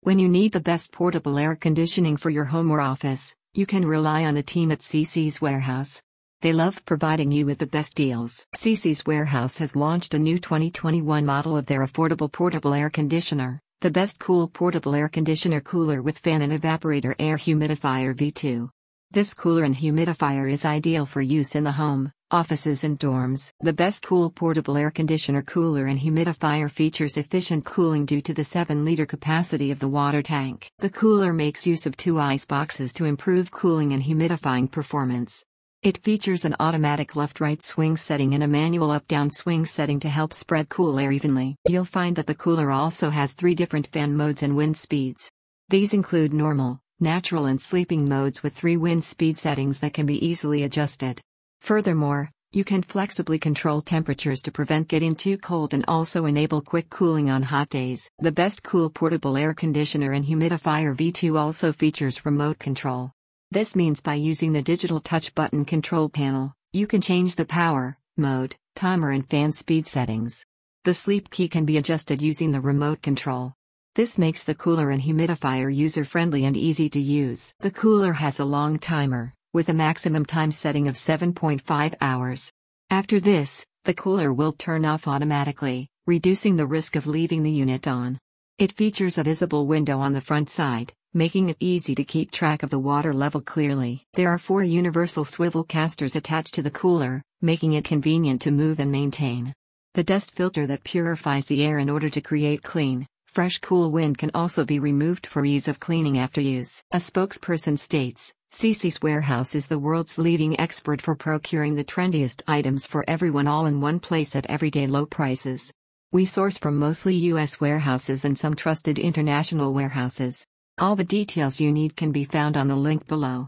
When you need the best portable air conditioning for your home or office, you can rely on the team at CC's Warehouse. They love providing you with the best deals. CC's Warehouse has launched a new 2021 model of their affordable portable air conditioner, the Best Cool Portable Air Conditioner Cooler with Fan and Evaporator Air Humidifier V2. This cooler and humidifier is ideal for use in the home, offices and dorms. The Best Cool Portable Air Conditioner Cooler and Humidifier features efficient cooling due to the 7-liter capacity of the water tank. The cooler makes use of 2 ice boxes to improve cooling and humidifying performance. It features an automatic left-right swing setting and a manual up-down swing setting to help spread cool air evenly. You'll find that the cooler also has 3 different fan modes and wind speeds. These include normal, natural and sleeping modes with 3 wind speed settings that can be easily adjusted. Furthermore, you can flexibly control temperatures to prevent getting too cold and also enable quick cooling on hot days. The Best Cool Portable Air Conditioner and Humidifier V2 also features remote control. This means by using the digital touch button control panel, you can change the power, mode, timer and fan speed settings. The sleep key can be adjusted using the remote control. This makes the cooler and humidifier user-friendly and easy to use. The cooler has a long timer, with a maximum time setting of 7.5 hours. After this, the cooler will turn off automatically, reducing the risk of leaving the unit on. It features a visible window on the front side, making it easy to keep track of the water level clearly. There are 4 universal swivel casters attached to the cooler, making it convenient to move and maintain. The dust filter that purifies the air in order to create clean, fresh cool wind can also be removed for ease of cleaning after use. A spokesperson states, CC's Warehouse is the world's leading expert for procuring the trendiest items for everyone all in one place at everyday low prices. We source from mostly U.S. warehouses and some trusted international warehouses. All the details you need can be found on the link below.